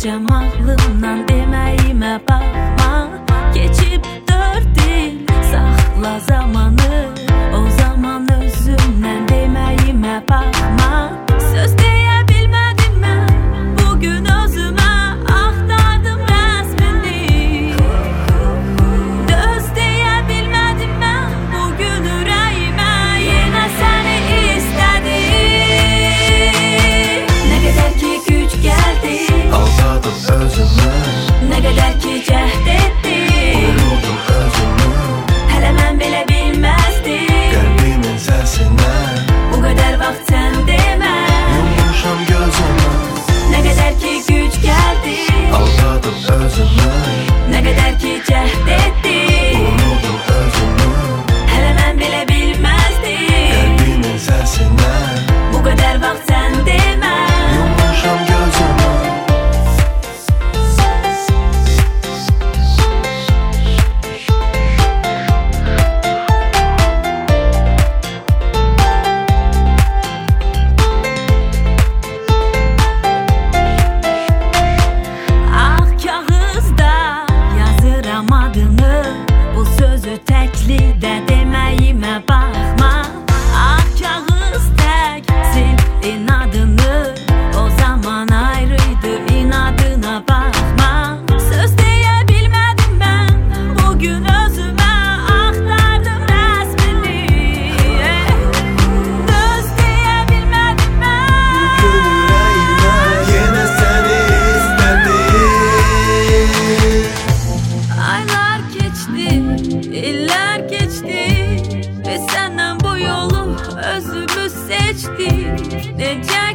Gecəm ağlımdan deməyimə baxma. Keçib 4 il, saxla zamanı. O zaman özümdən deməyimə baxma. Söz deyə bilmədim mən, bugün özümə axtardım rəsmini. Döz deyə bilmədim mən, bugün ürəyimə yenə səni istədim. Nə qədər ki güc gəldi, aldadım özümü. nə qədər ki cəhd etdim, Unutdum özümü. hələ mən belə bilməzdim. Qəlbimin səsinə Bu qədər vaxt sən demə. yummuşam gözümü. Nə qədər ki güc gəldi, Aldadım özümü. nə qədər ki cəhd etdim, Unutdum özümü. hələ mən belə bilməzdim. Qəlbimin səsinə Bu qədər vaxt sən demə. yummuşam gözümü. Ağ kağızda yazıram adını, bu sözü təklidə deməyimə baxma. Ağ kağız tək sil inadını, o zaman ayrıydı inadına baxma. Söz deyə bilmədim mən, bugün özümə axtardım rəsmini. Söz deyə bilmədim mən. Bugün ürəyimə yenə səni istədim. Aylar keçdi, illər keçdi, biz səndən bu yolu özümüz seçdik. Necə